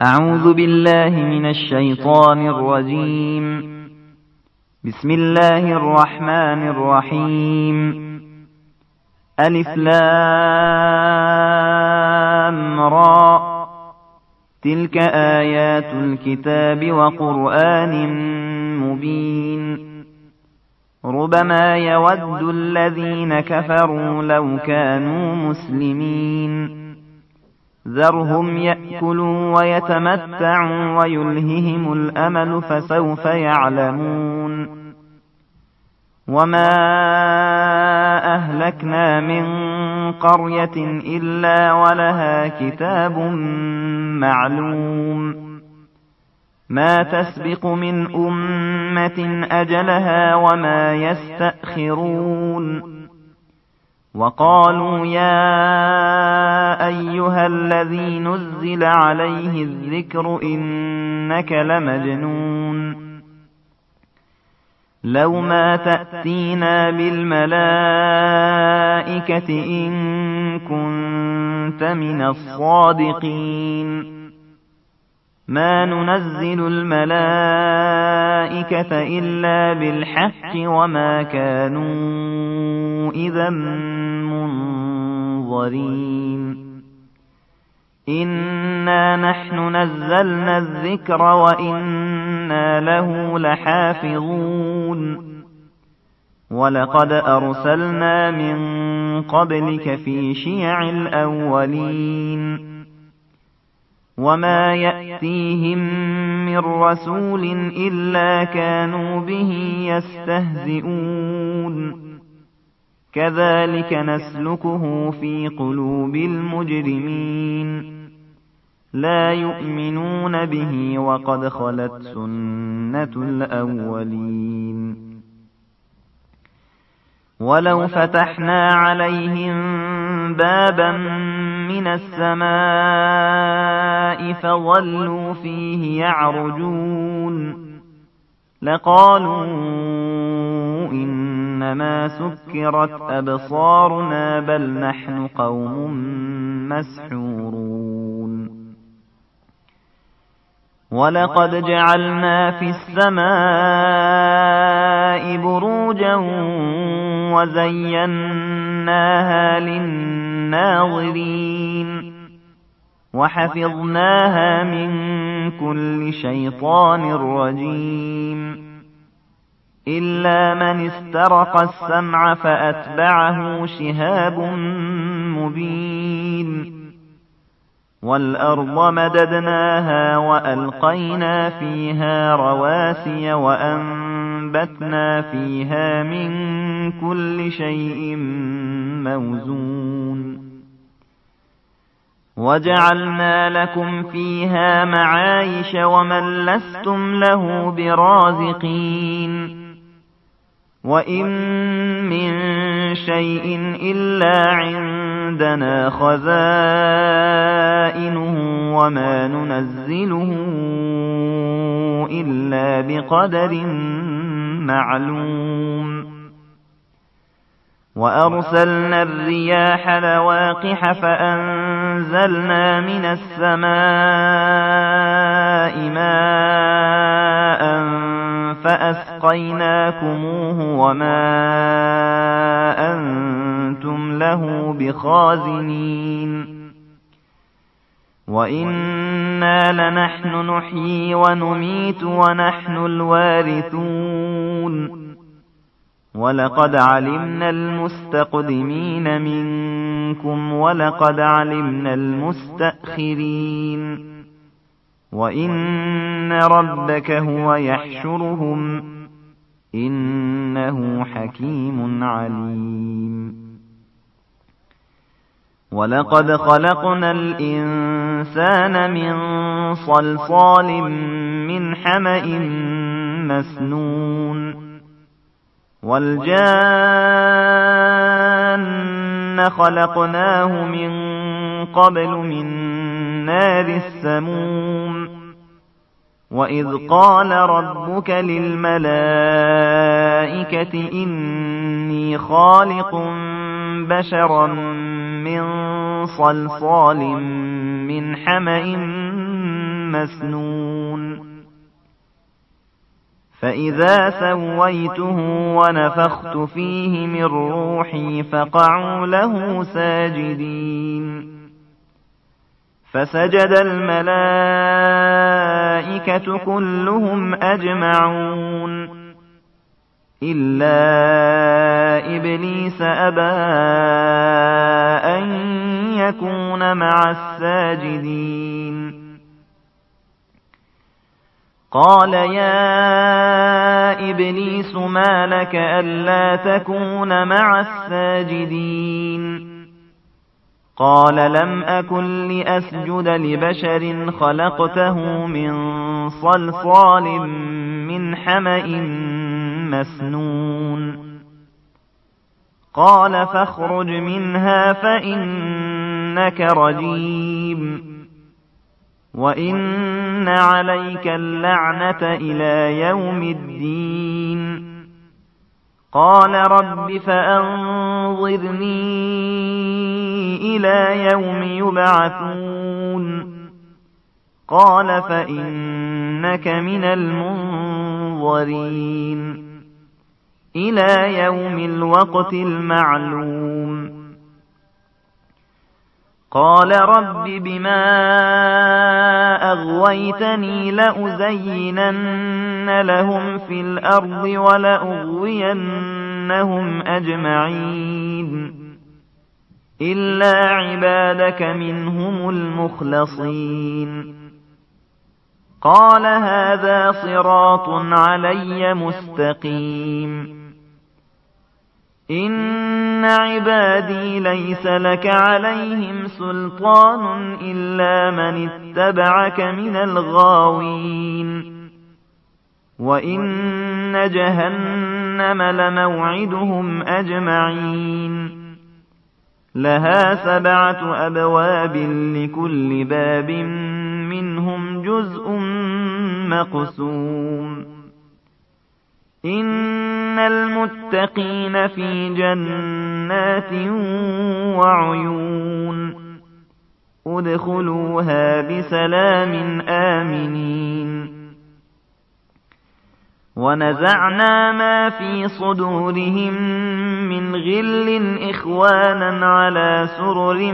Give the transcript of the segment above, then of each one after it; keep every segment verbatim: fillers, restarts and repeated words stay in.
أعوذ بالله من الشيطان الرجيم. بسم الله الرحمن الرحيم. ألف لام را، تلك آيات الكتاب وقرآن مبين. ربما يود الذين كفروا لو كانوا مسلمين. ذرهم يأكلوا ويتمتعوا ويلههم الأمل فسوف يعلمون. وما أهلكنا من قرية إلا ولها كتاب معلوم. ما تسبق من أمة أجلها وما يستأخرون. وقالوا يا أيها الذي نزل عليه الذكر إنك لمجنون. لو ما تأتينا بالملائكة إن كنت من الصادقين. ما ننزل الملائكة إلا بالحق وما كانوا إذا منظرين. إنا نحن نزلنا الذكر وإنا له لحافظون. ولقد أرسلنا من قبلك في شيع الأولين. وما يأتيهم من رسول إلا كانوا به يستهزئون. كذلك نسلكه في قلوب المجرمين. لا يؤمنون به وقد خلت سنة الأولين. ولو فتحنا عليهم بابا من السماء فظلوا فيه يعرجون لقالوا إنما سكرت أبصارنا بل نحن قوم مسحورون. ولقد جعلنا في السماء بروجا وزيناها للناظرين. وحفظناها من كل شيطان رجيم. إلا من استرق السمع فأتبعه شهاب مبين. والأرض مددناها وألقينا فيها رواسي وأنبتنا فيها من كل شيء موزون. وجعلنا لكم فيها معايش ومن لستم له برازقين. وإن من شيء إلا عندنا خزائنه وما ننزله إلا بقدر معلوم. وأرسلنا الرياح لواقح فأنزلنا من السماء ماء فأسقيناكموه وما أنتم له بخازنين. وإنا لنحن نحيي ونميت ونحن الوارثون. ولقد علمنا المستقدمين منكم ولقد علمنا المستأخرين. وإن ربك هو يحشرهم إنه حكيم عليم. ولقد خلقنا الإنسان من صلصال من حمأ مسنون. والجان خلقناه من قبل من نار السموم. وإذ قال ربك للملائكة إني خالق بشرا من صلصال من حمأ مسنون فإذا سويته ونفخت فيه من روحي فقعوا له ساجدين فسجد الملائكة كلهم أجمعون إلا إبليس أبى أن يكون مع الساجدين قال يا إبليس ما لك ألا تكون مع الساجدين قال لم أكن لأسجد لبشر خلقته من صلصال من حمأ مسنون قال فاخرج منها فإنك رجيم وإن عليك اللعنة إلى يوم الدين قال رب فأنظرني إلى يوم يبعثون قال فإنك من المنظرين إلى يوم الوقت المعلوم قال رب بما أغويتني لأزينن لهم في الأرض ولأغوينهم أجمعين إلا عبادك منهم المخلصين قال هذا صراط علي مستقيم إن عبادي ليس لك عليهم سلطان إلا من اتبعك من الغاوين وإن جهنم لموعدهم أجمعين لها سبعة أبواب لكل باب منهم جزء مقسوم إن المتقين في جنات وعيون ادخلوها بسلام آمنين ونزعنا ما في صدورهم من غل إخوانا على سرر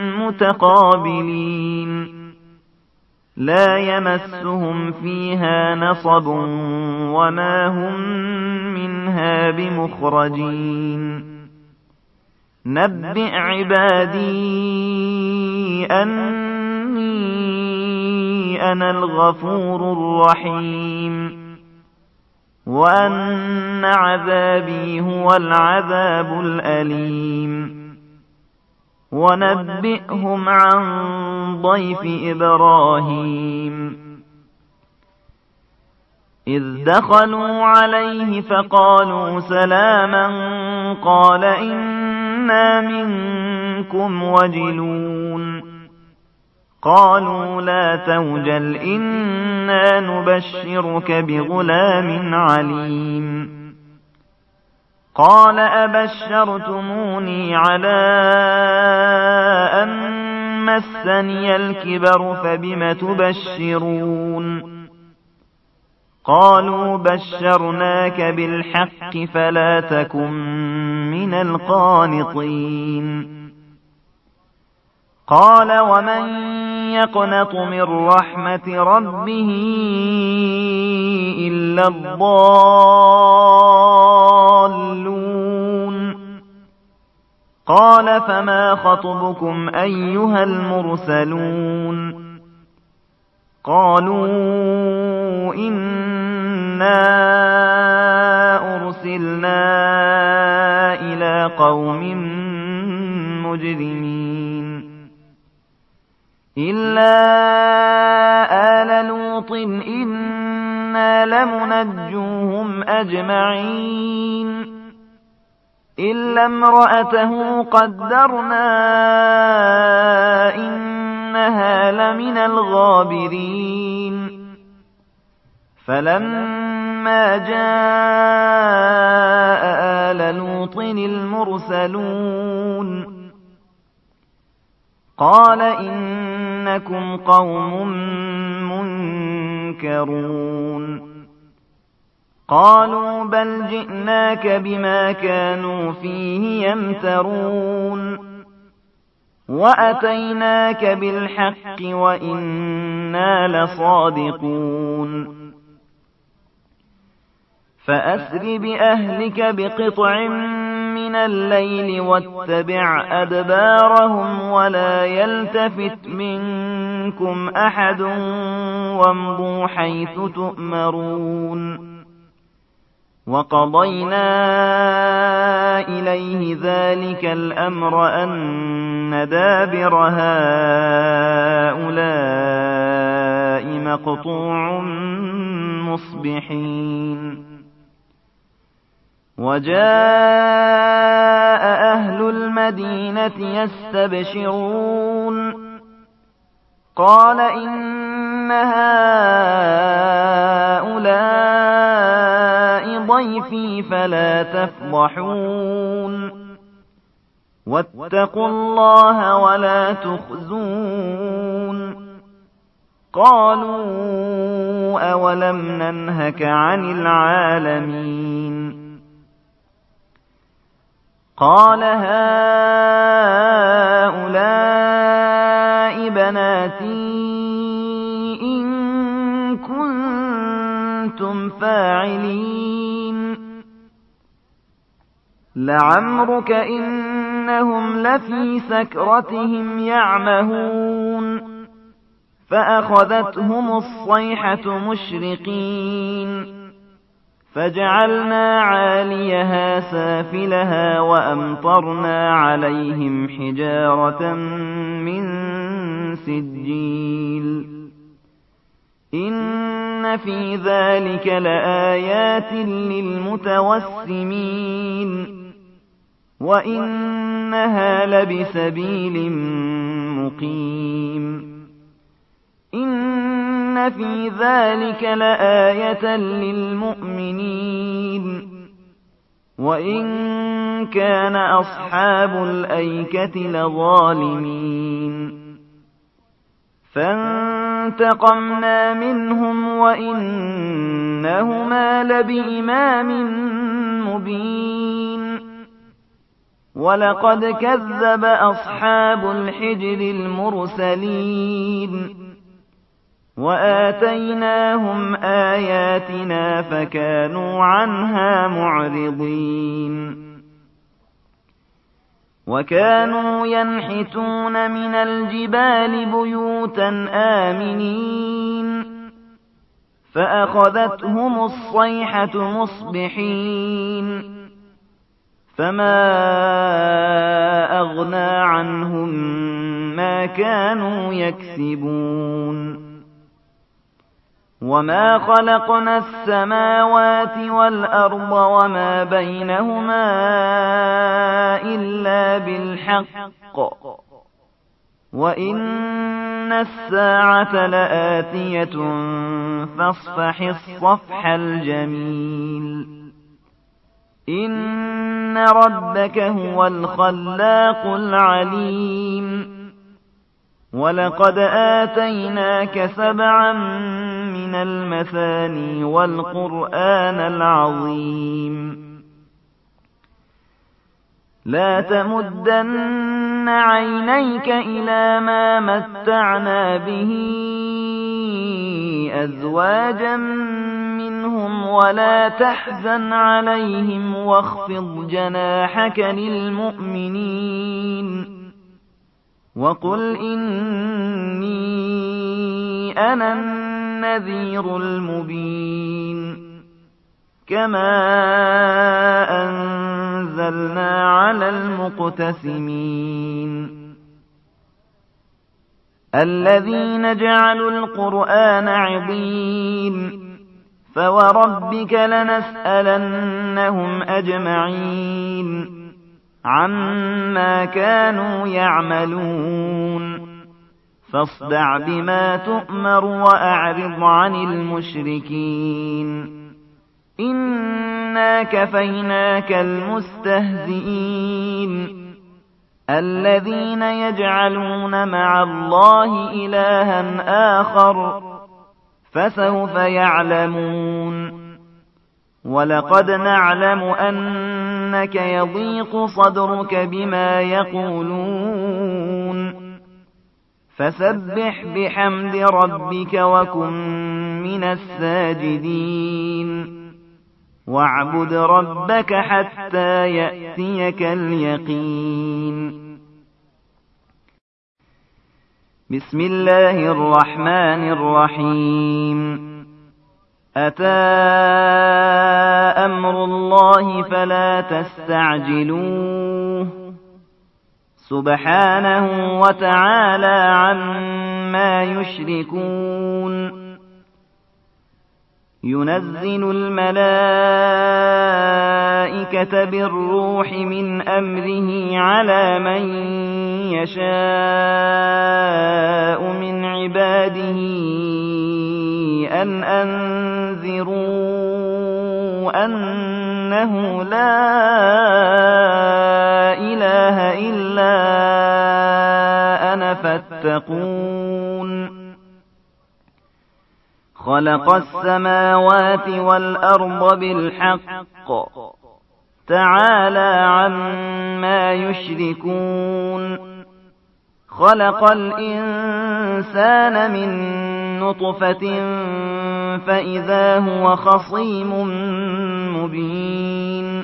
متقابلين لا يمسهم فيها نصب وما هم منها بمخرجين نبئ عبادي أني أنا الغفور الرحيم وأن عذابي هو العذاب الأليم ونبئهم عن ضيف إبراهيم إذ دخلوا عليه فقالوا سلاما قال إنا منكم وجلون قالوا لا توجل إنا نبشرك بغلام عليم قال أبشرتموني على أن مسني الكبر فبم تبشرون قالوا بشرناك بالحق فلا تكن من القانطين قال ومن يقنط من رحمة ربه إلا الضالون قال فما خطبكم أيها المرسلون قالوا إنا أرسلنا إلى قوم مجرمين إلا آل لوط إنا لمنجوهم أجمعين إلا امرأته قدرنا إنها لمن الغابرين فلما جاء آل لوط المرسلون قال إن إنكم قوم منكرون قالوا بل جئناك بما كانوا فيه يمترون وأتيناك بالحق وإنا لصادقون فأسر بأهلك بقطع من الليل واتبع أدبارهم ولا يلتفت منكم أحد وامضوا حيث تؤمرون وقضينا إليه ذلك الأمر أن دابر هؤلاء مقطوع مصبحين وجاء أهل المدينة يستبشرون قال إن هؤلاء ضيفي فلا تفضحون واتقوا الله ولا تخزون قالوا أولم ننهك عن العالمين قال هؤلاء بناتي إن كنتم فاعلين لعمرك إنهم لفي سكرتهم يعمهون فأخذتهم الصيحة مشرقين فجعلنا عاليها سافلها وأمطرنا عليهم حجارة من سجيل إن في ذلك لآيات للمتوسمين وإنها لبسبيل مقيم إن في ذلك لآية للمؤمنين وإن كان أصحاب الأيكة لظالمين فانتقمنا منهم وإنهما لبإمام مبين ولقد كذب أصحاب الحجر المرسلين وآتيناهم آياتنا فكانوا عنها معرضين وكانوا ينحتون من الجبال بيوتا آمنين فأخذتهم الصيحة مصبحين فما أغنى عنهم ما كانوا يكسبون وما خلقنا السماوات والأرض وما بينهما إلا بالحق وإن الساعة لآتية فاصفح الصفح الجميل إن ربك هو الخلاق العليم ولقد آتيناك سبعا من المثاني والقرآن العظيم لا تمدن عينيك إلى ما متعنا به أزواجا منهم ولا تحزن عليهم واخفض جناحك للمؤمنين وقل إني أنا النذير المبين كما أنزلنا على المقتسمين الذين جعلوا القرآن عضين فوربك لنسألنهم أجمعين عما كانوا يعملون فاصدع بما تؤمر وأعرض عن المشركين إنا كفيناك المستهزئين الذين يجعلون مع الله إلها آخر فسوف يعلمون. ولقد نعلم أنك يضيق صدرك بما يقولون فسبح بحمد ربك وكن من الساجدين واعبد ربك حتى يأتيك اليقين. بسم الله الرحمن الرحيم. أتى أمر الله فلا تستعجلوه سبحانه وتعالى عما يشركون. ينزل الملائكة بالروح من أمره على من يشاء من عباده أن أنذروا أنه لا إله إلا أنا فاتقون. خلق السماوات والأرض بالحق تعالى عما يشركون. خلق الإنسان من نطفة فإذا هو خصيم مبين.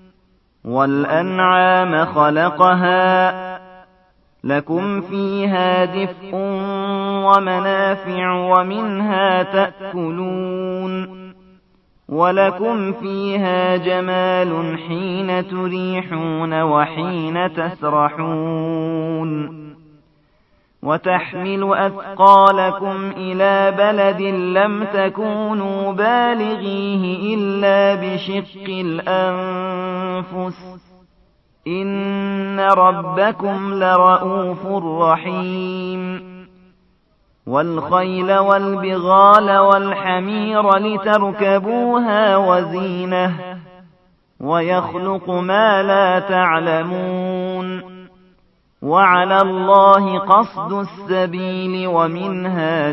والأنعام خلقها لكم فيها دفء ومنافع ومنها تأكلون ولكم فيها جمال حين تريحون وحين تسرحون. وتحمل أثقالكم إلى بلد لم تكونوا بالغيه إلا بشق الأنفس إن ربكم لرؤوف رحيم. والخيل والبغال والحمير لتركبوها وزينة ويخلق ما لا تعلمون. وعلى الله قصد السبيل ومنها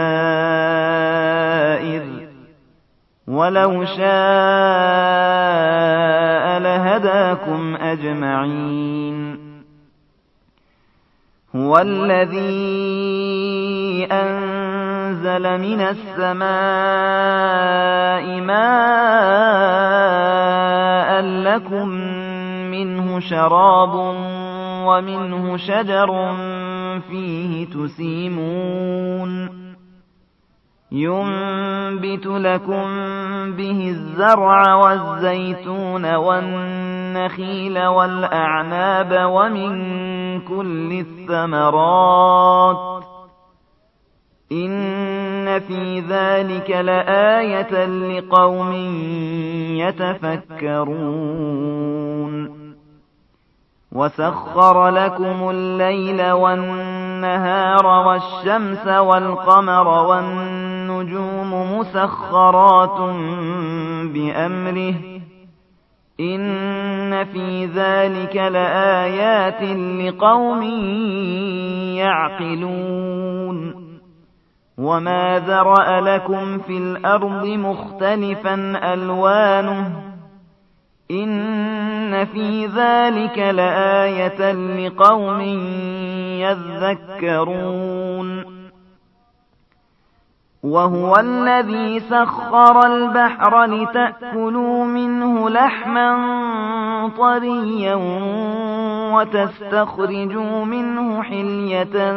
جائر ولو شاء لهداكم أجمعين. هو الذي أنزل من السماء ماء لكم منه شراب ومنه شجر فيه تسيمون. ينبت لكم به الزرع والزيتون والنخيل والأعناب ومن كل الثمرات إن في ذلك لآية لقوم يتفكرون. وسخر لكم الليل والنهار والشمس والقمر والنجوم مسخرات بأمره إن في ذلك لآيات لقوم يعقلون. وما ذرأ لكم في الأرض مختلفا ألوانه إن في ذلك لآية لقوم يذكرون. وهو الذي سخر البحر لتأكلوا منه لحما طريا وتستخرجوا منه حلية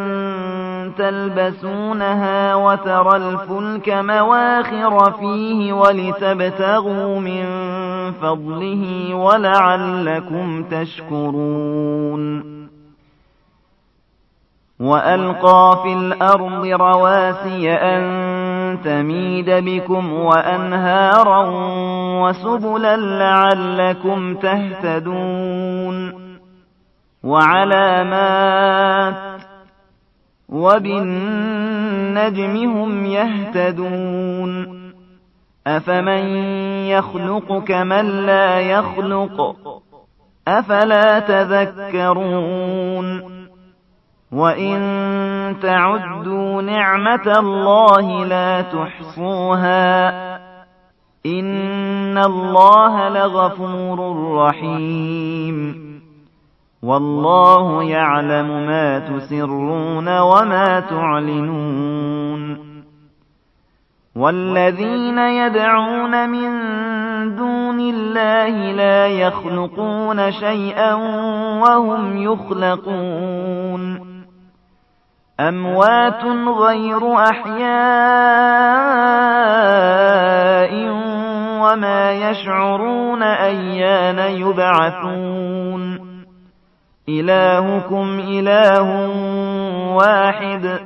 تلبسونها وترى الفلك مواخر فيه ولتبتغوا من فضله ولعلكم تشكرون. وألقى في الأرض رواسي أن تميد بكم وأنهارا وسبلا لعلكم تهتدون. وعلامات وبالنجم هم يهتدون. أفمن يخلق كمن لا يخلق أفلا تذكرون وإن تعدوا نعمة الله لا تحصوها إن الله لغفور رحيم والله يعلم ما تسرون وما تعلنون والذين يدعون من دون الله لا يخلقون شيئا وهم يخلقون أموات غير أحياء وما يشعرون أيان يبعثون إلهكم إله واحد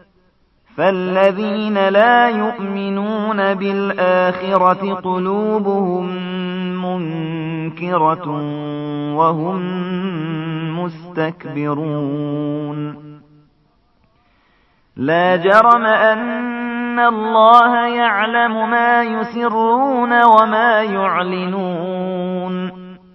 فالذين لا يؤمنون بالآخرة قلوبهم منكرة وهم مستكبرون لا جرم أن الله يعلم ما يسرون وما يعلنون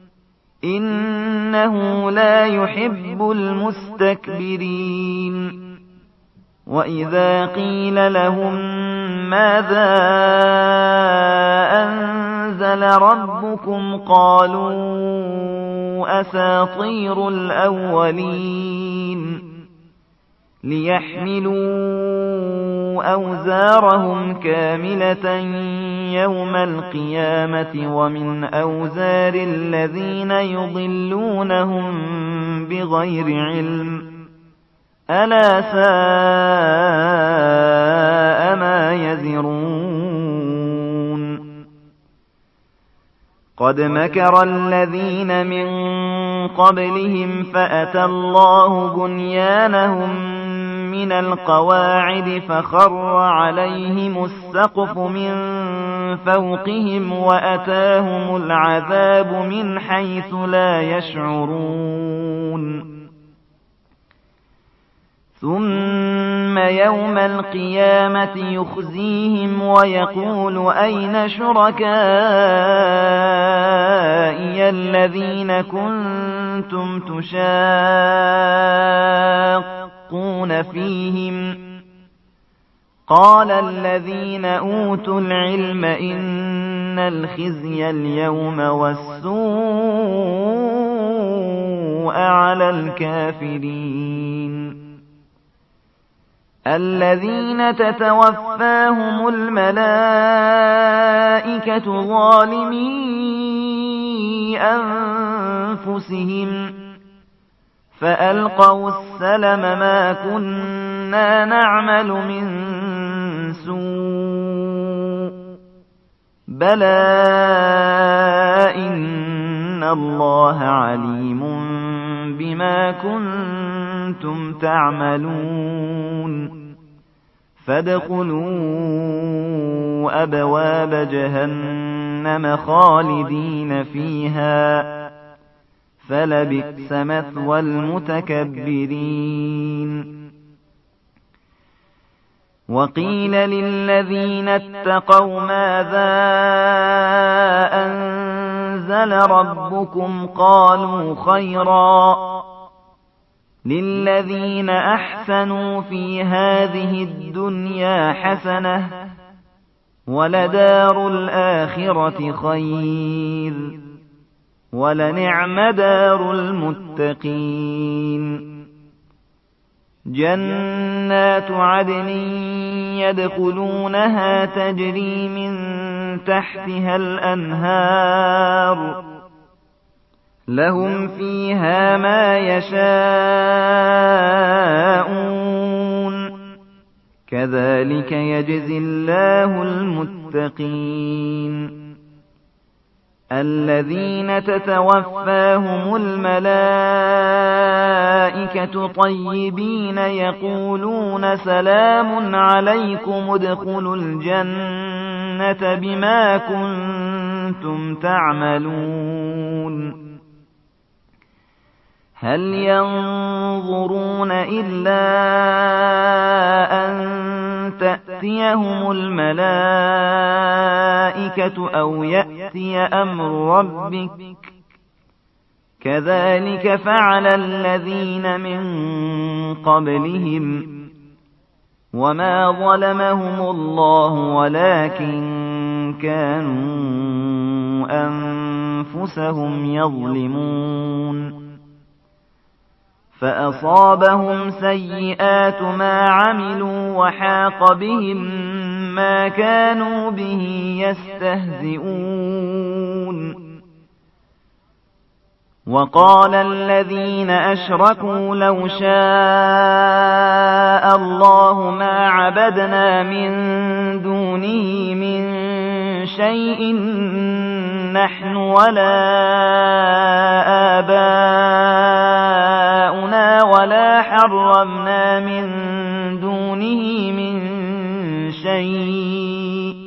إنه لا يحب المستكبرين وإذا قيل لهم ماذا أنزل ربكم قالوا أساطير الأولين ليحملوا أوزارهم كاملة يوم القيامة ومن أوزار الذين يضلونهم بغير علم ألا ساء ما يزرون قد مكر الذين من قبلهم فأتى الله بنيانهم من القواعد فخر عليهم السقف من فوقهم وأتاهم العذاب من حيث لا يشعرون ثم يوم القيامة يخزيهم ويقول أين شركائي الذين كنتم تشاقون فيهم قال الذين أوتوا العلم إن الخزي اليوم والسوء على الكافرين الذين تتوفاهم الملائكة ظالمي أنفسهم فألقوا السلم ما كنا نعمل من سوء بلى إن الله عليم بما كنتم تعملون فادخلوا أبواب جهنم خالدين فيها فلبئس مثوى المتكبرين وقيل للذين اتقوا ماذا أنزل ربكم قالوا خيرا للذين أحسنوا في هذه الدنيا حسنة ولدار الآخرة خير ولنعم دار المتقين جنات عدن يدخلونها تجري من تحتها الأنهار لهم فيها ما يشاءون كذلك يجزي الله المتقين الذين تتوفاهم الملائكة طيبين يقولون سلام عليكم ادخلوا الجنة بما كنتم تعملون هل ينظرون إلا أن تأتيهم الملائكة أو يأتي أمر ربك كذلك فعل الذين من قبلهم وما ظلمهم الله ولكن كانوا أنفسهم يظلمون فأصابهم سيئات ما عملوا وحاق بهم ما كانوا به يستهزئون وقال الذين أشركوا لو شاء الله ما عبدنا من دونه من شيء نحن ولا آباؤنا ولا حرمنا من دونه من شيء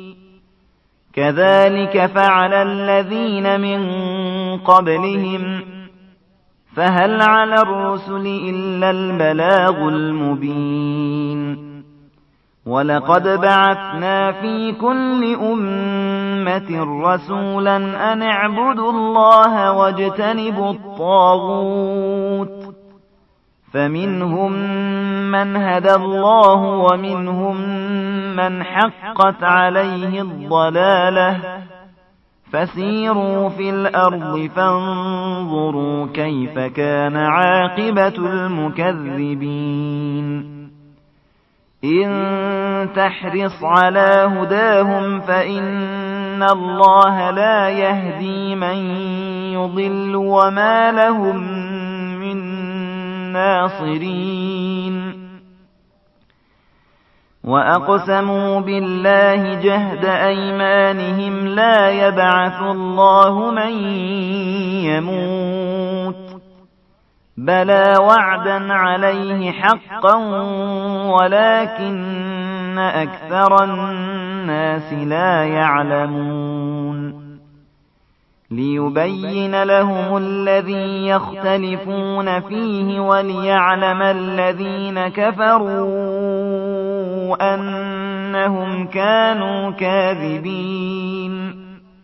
كذلك فعل الذين من قبلهم فهل على الرسل إلا البلاغ المبين ولقد بعثنا في كل أمة رسولا أن اعبدوا الله واجتنبوا الطاغوت فمنهم من هدى الله ومنهم من حقت عليه الضلالة فسيروا في الأرض فانظروا كيف كان عاقبة المكذبين إن تحرص على هداهم فإن الله لا يهدي من يضل وما لهم من ناصرين وأقسموا بالله جهد أيمانهم لا يبعث الله من يموت بلى وعدا عليه حقا ولكن أكثر الناس لا يعلمون ليبين لهم الذي يختلفون فيه وليعلم الذين كفروا أنهم كانوا كاذبين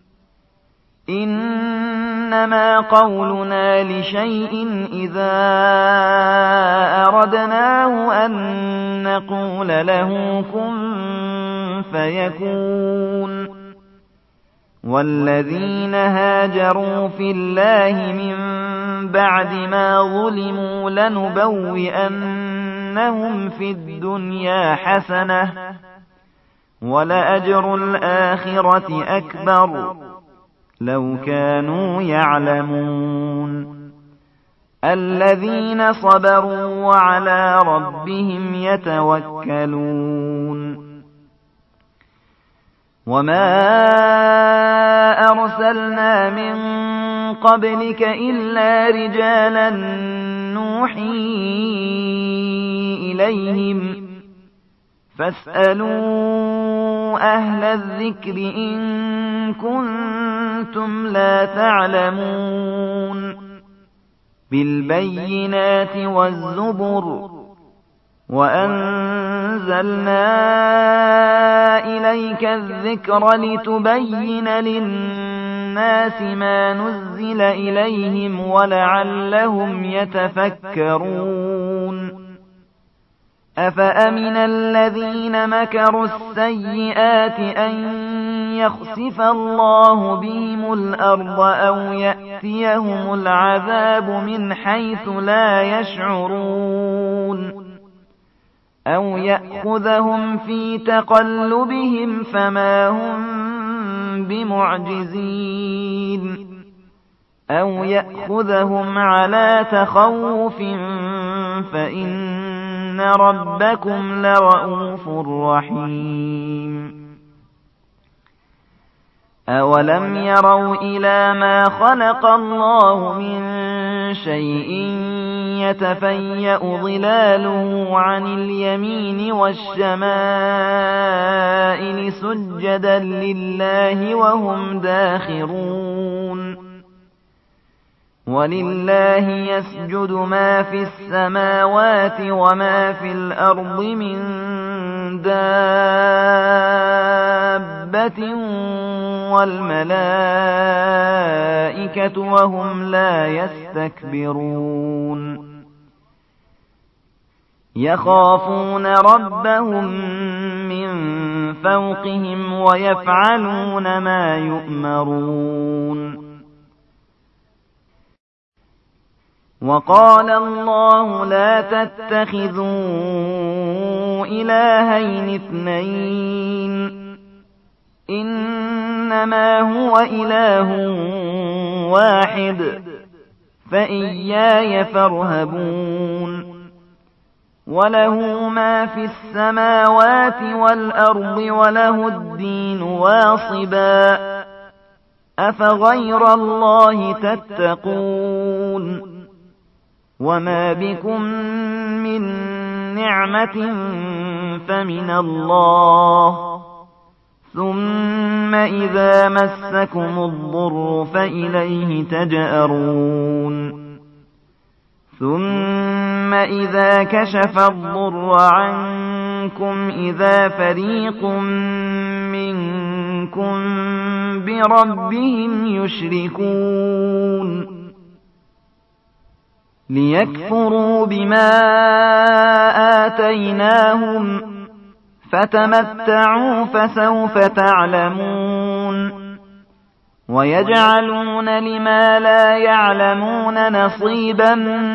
إنما قولنا لشيء إذا أردناه أن نقول له كن فيكون والذين هاجروا في الله من بعد ما ظلموا لنبوئنهم في الدنيا حسنة ولأجر الآخرة أكبر لو كانوا يعلمون الذين صبروا وعلى ربهم يتوكلون وما أرسلنا من قبلك إلا رجالا نوحي إليهم فاسألوا أهل الذكر إن كنتم لا تعلمون بالبينات والزبر وأنزلنا إليك الذكر لتبين للناس ما نزل إليهم ولعلهم يتفكرون أفأمن الذين مكروا السيئات أن يخسف الله بهم الأرض أو يأتيهم العذاب من حيث لا يشعرون أو يأخذهم في تقلبهم فما هم بمعجزين أو يأخذهم على تخوف فإن ربكم لرؤوف رحيم أولم يروا إلى ما خلق الله من شيء يتفيأ ظلاله عن اليمين والشمائل سجدا لله وهم داخرون ولله يسجد ما في السماوات وما في الأرض من دابة والملائكة وهم لا يستكبرون يخافون ربهم من فوقهم ويفعلون ما يؤمرون وقال الله لا تتخذوا إلهين اثنين إنما هو إله واحد فإياي فارهبون وله ما في السماوات والأرض وله الدين واصبا أفغير الله تتقون وما بكم من نعمة فمن الله ثم إذا مسكم الضر فإليه تجأرون ثم إذا كشف الضر عنكم إذا فريق منكم بربهم يشركون ليكفروا بما آتيناهم فتمتعوا فسوف تعلمون ويجعلون لما لا يعلمون نصيبا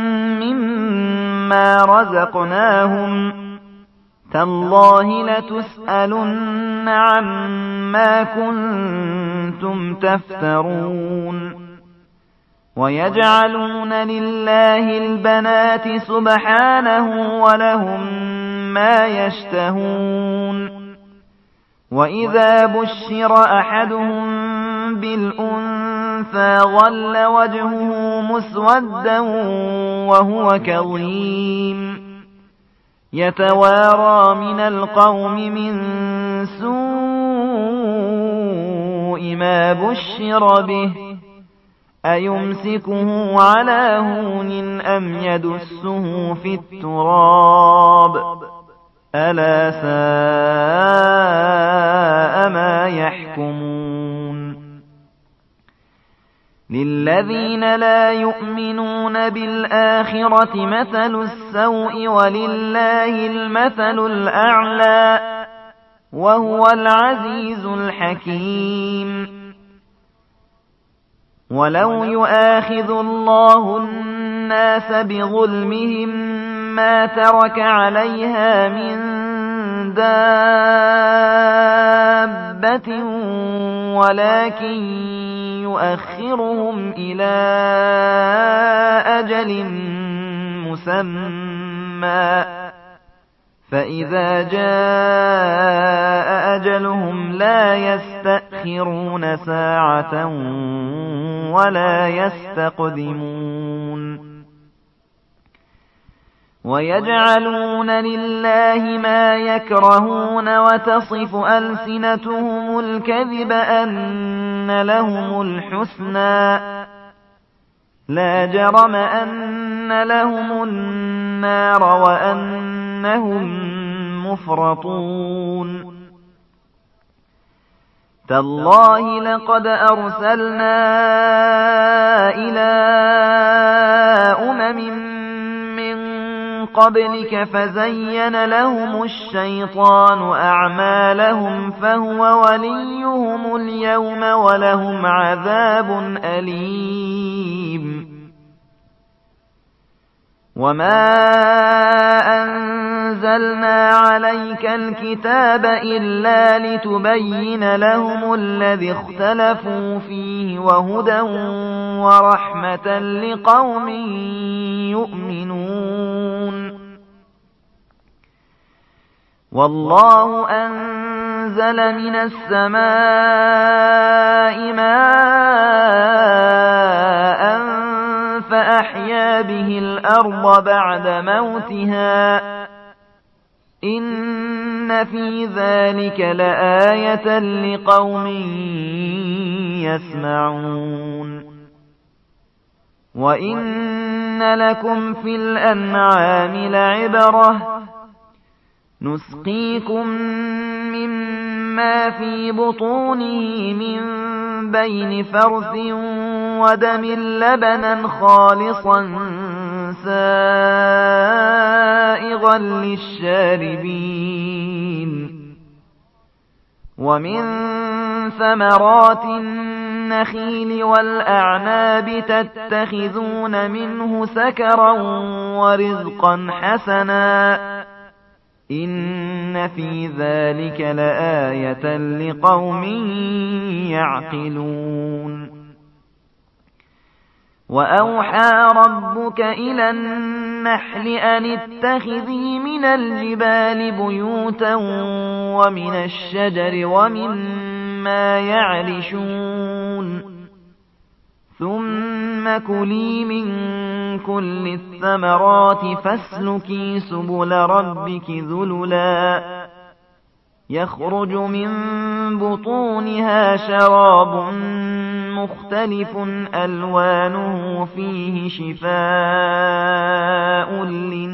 مما رزقناهم تالله لتسألن عما كنتم تفترون ويجعلون لله البنات سبحانه ولهم ما يشتهون وإذا بشر أحدهم بالأنثى ظل وجهه مسودا وهو كظيم يتوارى من القوم من سوء ما بشر به أيمسكه على هون أم يدسه في التراب ألا ساء ما يحكمون للذين لا يؤمنون بالآخرة مثل السوء ولله المثل الأعلى وهو العزيز الحكيم ولو يؤاخذ الله الناس بظلمهم ما ترك عليها من دابة ولكن يؤخرهم إلى أجل مسمى فإذا جاء أجلهم لا يستأخرون ساعة ولا يستقدمون ويجعلون لله ما يكرهون وتصف ألسنتهم الكذب أن لهم الحسنى لا جرم أن لهم النار وأنهم مفرطون تالله لقد أرسلنا إلى أمم من قبلك فزين لهم الشيطان أعمالهم فهو وليهم اليوم ولهم عذاب أليم وما أنزلنا عليك الكتاب إلا لتبين لهم الذي اختلفوا فيه وهدى ورحمة لقوم يؤمنون والله أنزل من السماء ماء فأحيا به الأرض بعد موتها إن في ذلك لآية لقوم يسمعون وإن لكم في الأنعام لعبرة نسقيكم مما في بطونه من بين فرث ودم لبنا خالصا سائغا للشاربين ومن ثمرات النخيل والأعناب تتخذون منه سكرا ورزقا حسنا إن في ذلك لآية لقوم يعقلون وأوحى ربك إلى النحل أن اتخذي من الجبال بيوتا ومن الشجر ومما يعرشون ثم كلي من كل الثمرات فاسلكي سبل ربك ذللا يخرج من بطونها شراب مختلف ألوانه فيه شفاء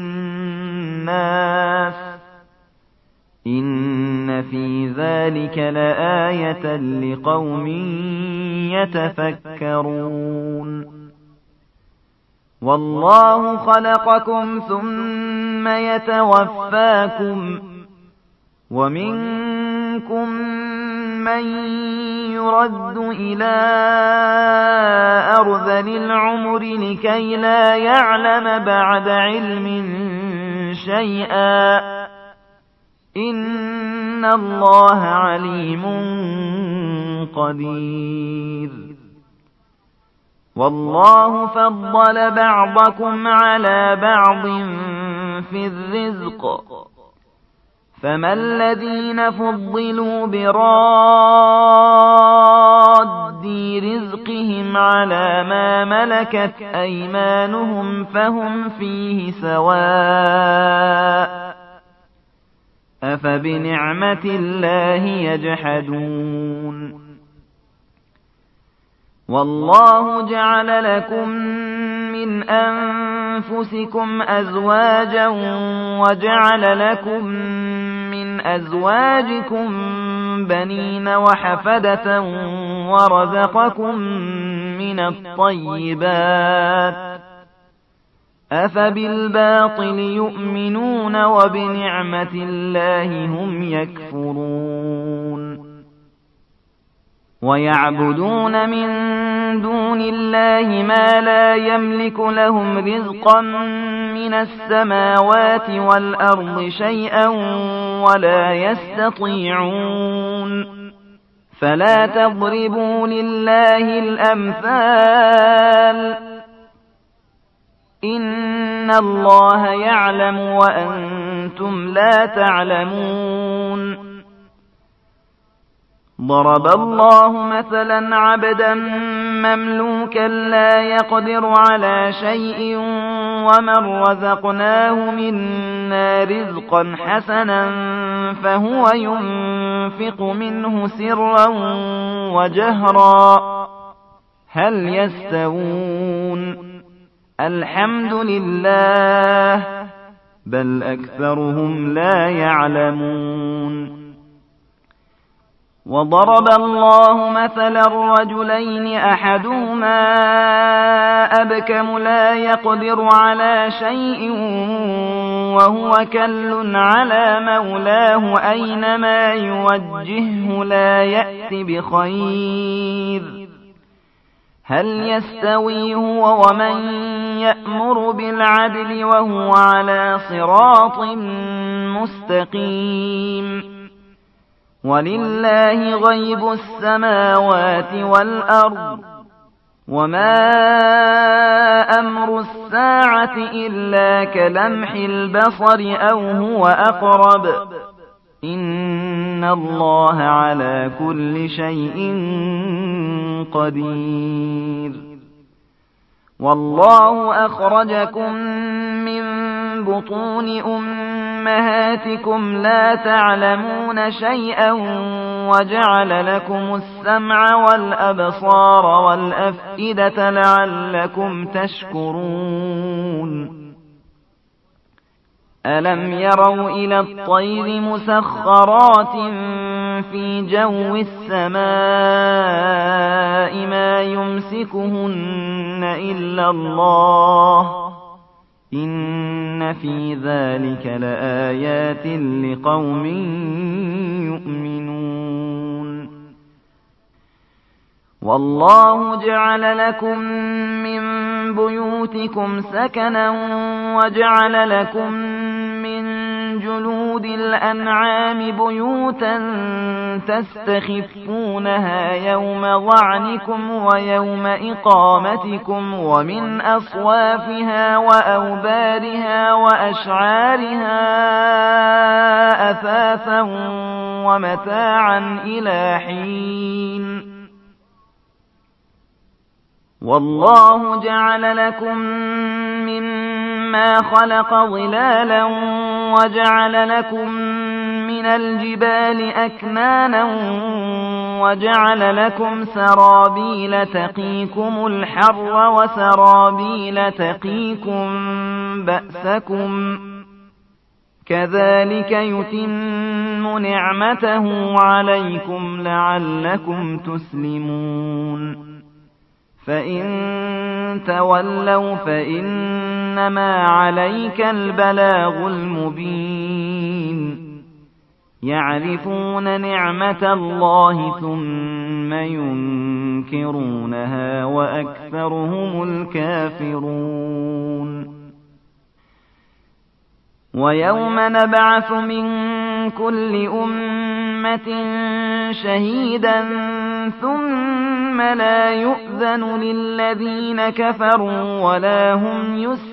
للناس إن في ذلك لآية لقوم يتفكرون والله خلقكم ثم يتوفاكم ومنكم من يرد إلى أرذل العمر لكي لا يعلم بعد علم شيئا إن الله عليم قدير والله فضل بعضكم على بعض في الرزق فما الذين فضلوا براد رزقهم على ما ملكت أيمانهم فهم فيه سواء أفبنعمة الله يجحدون والله جعل لكم من أنفسكم أزواجا وجعل لكم من أزواجكم بنين وحفدة ورزقكم من الطيبات أفبالباطل يؤمنون وبنعمة الله هم يكفرون ويعبدون من دون الله ما لا يملك لهم رزقا من السماوات والأرض شيئا ولا يستطيعون فلا تضربوا لله الأمثال إن الله يعلم وأنتم لا تعلمون ضرب الله مثلا عبدا مملوكا لا يقدر على شيء ومن رزقناه منا رزقا حسنا فهو ينفق منه سرا وجهرا هل يستوون الحمد لله بل أكثرهم لا يعلمون وضرب الله مثلا رجلين أحدهما أبكم لا يقدر على شيء وهو كل على مولاه أينما يوجهه لا يأتي بخير هل يستوي هو ومن يأمر بالعدل وهو على صراط مستقيم ولله غيب السماوات والأرض وما أمر الساعة إلا كلمح البصر أو هو أقرب إن الله على كل شيء قدير والله أخرجكم من بطون أمهاتكم لا تعلمون شيئا وجعل لكم السمع والأبصار والأفئدة لعلكم تشكرون ألم يروا إلى الطير مسخرات في جو السماء ما يمسكهن إلا الله إن في ذلك لآيات لقوم يؤمنون والله جعل لكم من بيوتكم سكنا وجعل لكم من جلود الأنعام بيوتا تستخفونها يوم ظعنكم ويوم إقامتكم ومن أصوافها وأوبارها وأشعارها أثاثا ومتاعا إلى حين والله جعل لكم مما خلق ظلالا وجعل لكم من الجبال أكنانا وجعل لكم سرابيل تقيكم الحر وسرابيل تقيكم بأسكم كذلك يتم نعمته عليكم لعلكم تسلمون فإن تولوا فإنما عليك البلاغ المبين يعرفون نعمة الله ثم ينكرونها وأكثرهم الكافرون ويوم نبعث من كل أمة شهيدا ثم لا يؤذن للذين كفروا ولا هم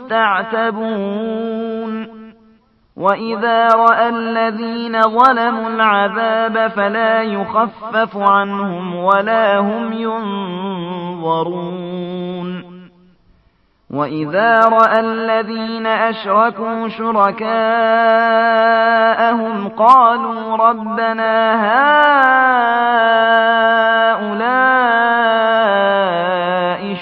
يستعتبون وإذا رأى الذين ظلموا العذاب فلا يخفف عنهم ولا هم ينظرون وإذا رأى الذين أشركوا شركاءهم قالوا ربنا هؤلاء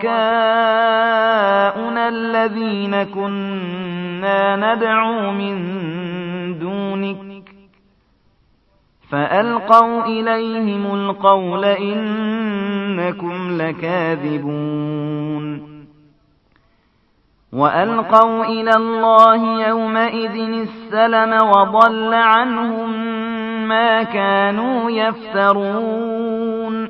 شركاؤنا الذين كنا ندعو من دونك فألقوا إليهم القول إنكم لكاذبون وألقوا إلى الله يومئذ السلم وضل عنهم ما كانوا يفترون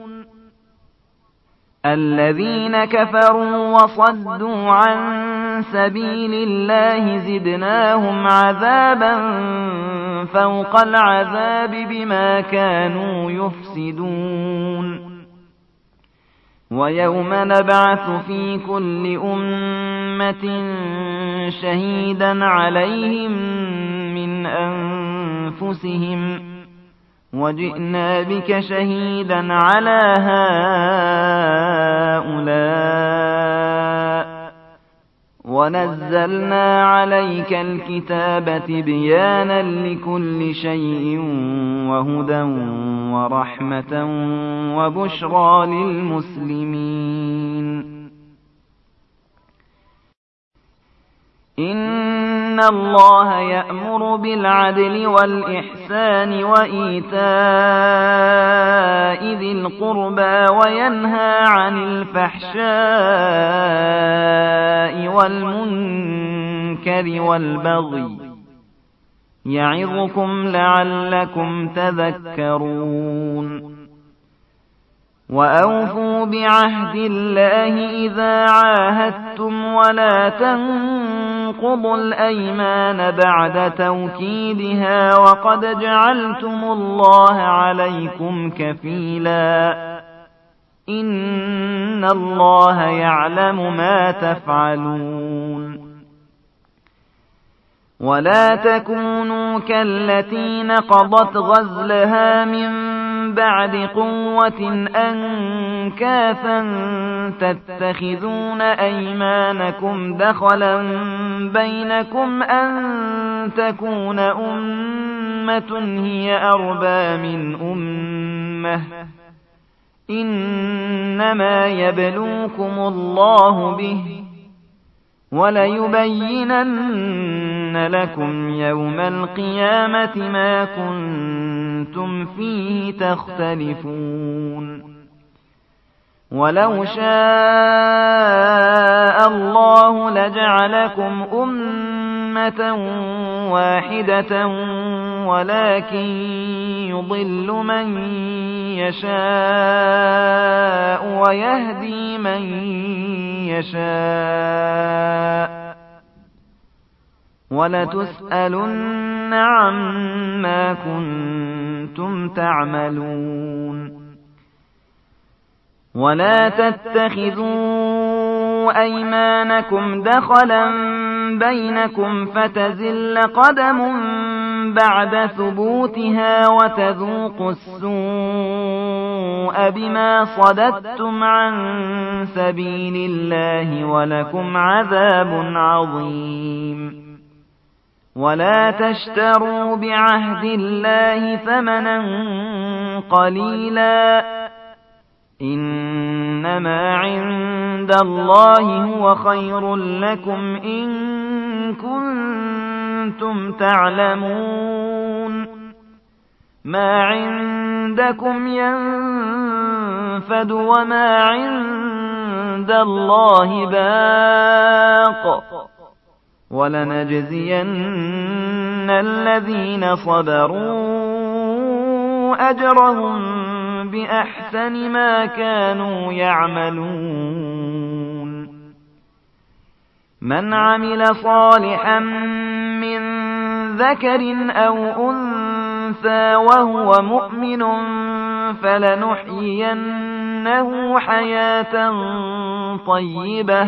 الذين كفروا وصدوا عن سبيل الله زدناهم عذابا فوق العذاب بما كانوا يفسدون ويوم نبعث في كل أمة شهيدا عليهم من أنفسهم وجئنا بك شهيدا على هؤلاء ونزلنا عليك الكتاب تبيانا لكل شيء وهدى ورحمة وبشرى للمسلمين إن الله يأمر بالعدل والإحسان وإيتاء ذي القربى وينهى عن الفحشاء والمنكر والبغي يعظكم لعلكم تذكرون وأوفوا بعهد الله إذا عاهدتم ولا تنقضوا الأيمان بعد توكيدها وقد جعلتم الله عليكم كفيلا إن الله يعلم ما تفعلون ولا تكونوا كالتي نقضت غزلها من بعد قوة أنكاثا تتخذون أيمانكم دخلا بينكم أن تكون أمة هي أربى من أمة إنما يبلوكم الله به وليبينن لكم يوم القيامة ما كنتم فيه تختلفون ولو شاء الله لجعلكم أمة واحدة ولكن يضل من يشاء ويهدي من يشاء ولتسألن عما كنتم تعملون ولا تتخذوا أيمانكم دخلا بينكم فتزل قدم بعد ثبوتها وتذوقوا السوء بما صددتم عن سبيل الله ولكم عذاب عظيم ولا تشتروا بعهد الله ثمنا قليلا إنما عند الله هو خير لكم إن كنتم تعلمون ما عندكم ينفد وما عند الله باق ولنجزين الذين صبروا أجرهم بأحسن ما كانوا يعملون من عمل صالحا من ذكر أو أنثى وهو مؤمن فلنحيينه حياة طيبة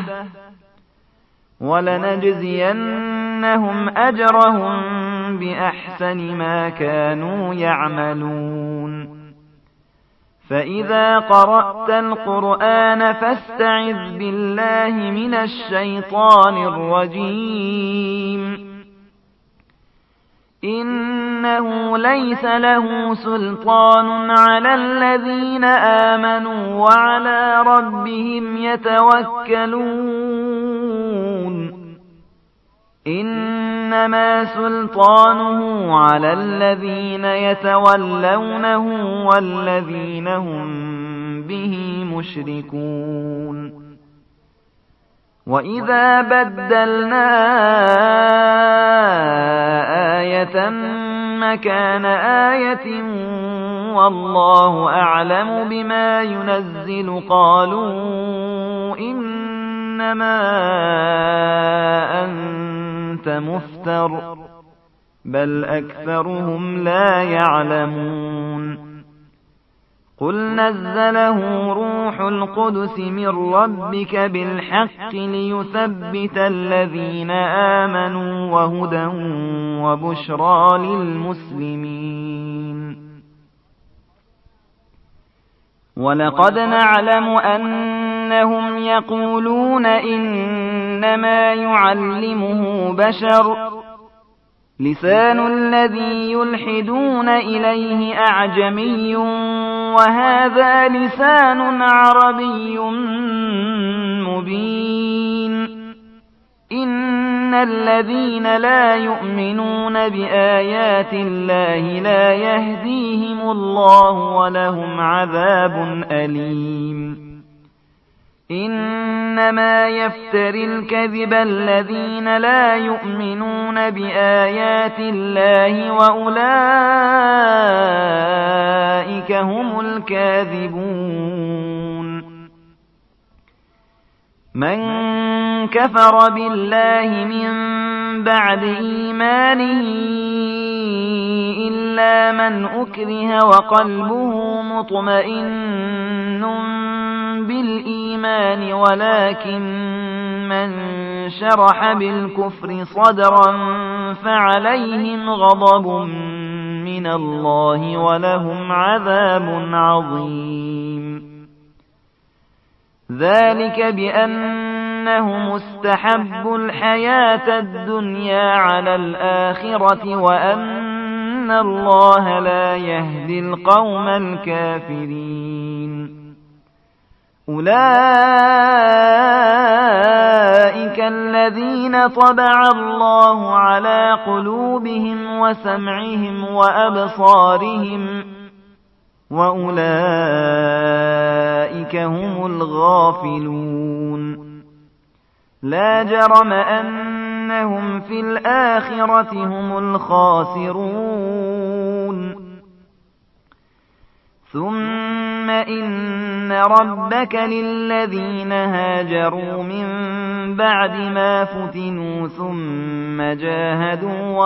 ولنجزينهم أجرهم بأحسن ما كانوا يعملون فإذا قرأت القرآن فاستعذ بالله من الشيطان الرجيم إنه ليس له سلطان على الذين آمنوا وعلى ربهم يتوكلون إنما سلطانه على الذين يتولونه والذين هم به مشركون وإذا بدلنا آية مكان آية والله أعلم بما ينزل قالوا إنما أنت مفتر بل أكثرهم لا يعلمون قل نزله روح القدس من ربك بالحق ليثبت الذين آمنوا وهدى وبشرى للمسلمين ولقد نعلم أنهم يقولون إنما يعلمه بشر لسان الذي يلحدون إليه أعجمي وهذا لسان عربي مبين إن الذين لا يؤمنون بآيات الله لا يهديهم الله ولهم عذاب أليم إنما يفتري الكذب الذين لا يؤمنون بآيات الله وأولئك هم الكاذبون من كفر بالله من بعد إيمانه إلا من أكره وقلبه مطمئن بالإيمان ولكن من شرح بالكفر صدرا فعليهم غضب من الله ولهم عذاب عظيم ذلك بأنهم استحبوا الحياة الدنيا على الآخرة وأن الله لا يهدي القوم الكافرين أولئك أولئك الذين طبع الله على قلوبهم وسمعهم وأبصارهم وأولئك هم الغافلون لا جرم أنهم في الآخرة هم الخاسرون ثم إن ربك للذين هاجروا من بعد ما فتنوا ثم جاهدوا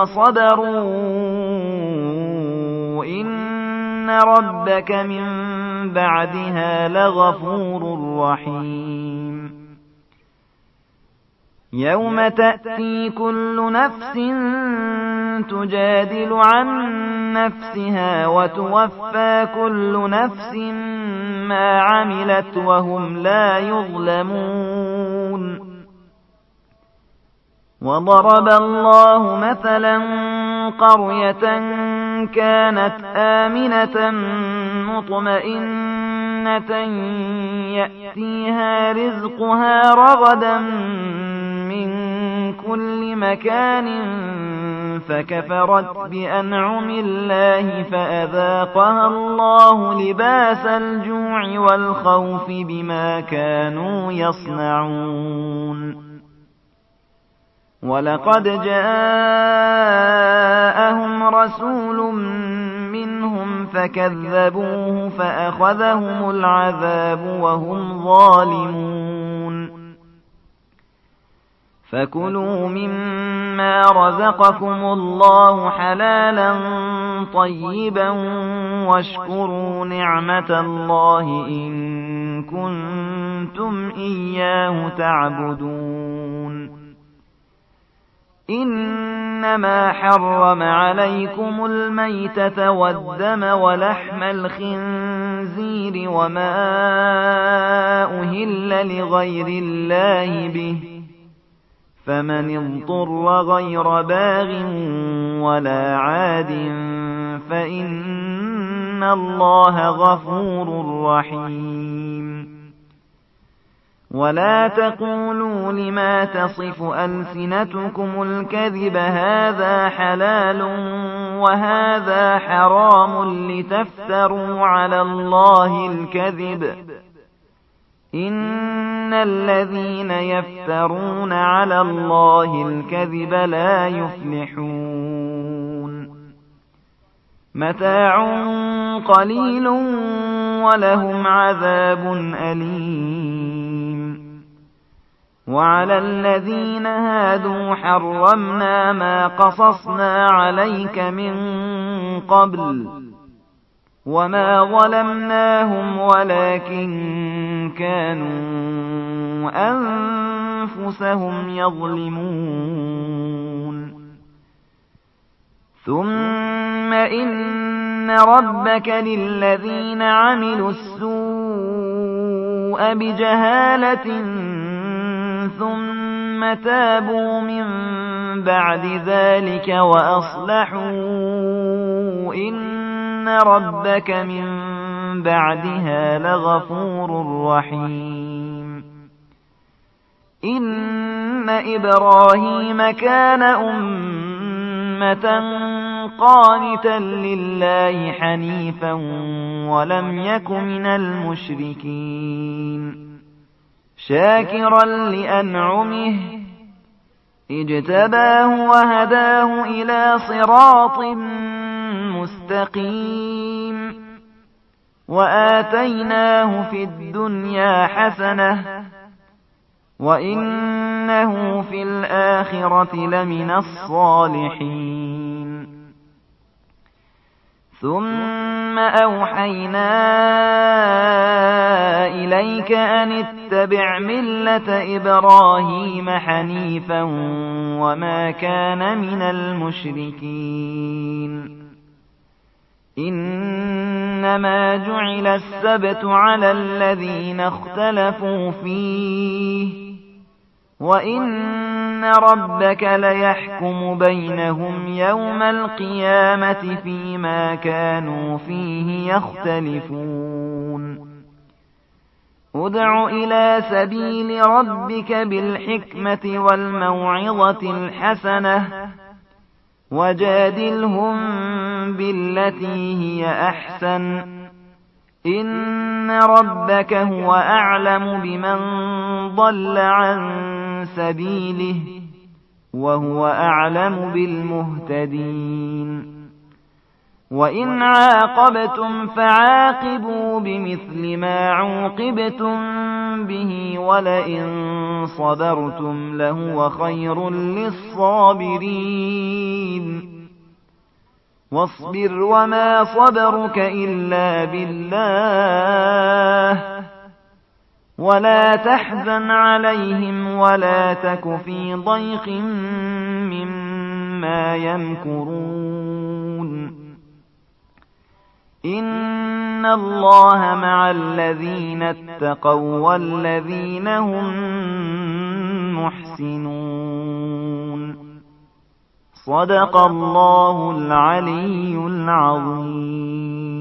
وصبروا إن ربك من بعدها لغفور رحيم يوم تأتي كل نفس تجادل عن نفسها وتوفى كل نفس ما عملت وهم لا يظلمون وضرب الله مثلا قرية كانت آمنة مطمئنة يأتيها رزقها رغدا من كل مكان فكفرت بأنعم الله فأذاقها الله لباس الجوع والخوف بما كانوا يصنعون ولقد جاءهم رسول منهم فكذبوه فأخذهم العذاب وهم ظالمون فكلوا مما رزقكم الله حلالا طيبا واشكروا نعمة الله إن كنتم إياه تعبدون إنما حرم عليكم الميتة والدم ولحم الخنزير وما أهل لغير الله به فمن اضطر غير باغ ولا عاد فإن الله غفور رحيم ولا تقولوا لما تصف ألسنتكم الكذب هذا حلال وهذا حرام لتفتروا على الله الكذب إن الذين يفترون على الله الكذب لا يفلحون متاع قليل ولهم عذاب أليم وعلى الذين هادوا حرمنا ما قصصنا عليك من قبل وما ظلمناهم ولكن كانوا أنفسهم يظلمون ثم إن ربك للذين عملوا السوء بجهالة ثم تابوا من بعد ذلك وأصلحوا إن ربك من بعدها لغفور رحيم إن إبراهيم كان أمة قانتا لله حنيفا ولم يك من المشركين شاكرا لأنعمه اجتباه وهداه إلى صراط مستقيم وآتيناه في الدنيا حسنة وإنه في الآخرة لمن الصالحين ثم أوحينا إليك أن اتبع ملة إبراهيم حنيفا وما كان من المشركين إنما جعل السبت على الذين اختلفوا فيه وإن ربك ليحكم بينهم يوم القيامة فيما كانوا فيه يختلفون ادع إلى سبيل ربك بالحكمة والموعظة الحسنة وجادلهم بالتي هي أحسن إن ربك هو أعلم بمن ضل عن سبيله وهو أعلم بالمهتدين وإن عاقبتم فعاقبوا بمثل ما عوقبتم به ولئن صبرتم لهو خير للصابرين واصبر وما صبرك إلا بالله ولا تحزن عليهم ولا تك في ضيق مما يمكرون إن الله مع الذين اتقوا والذين هم محسنون صدق الله العلي العظيم.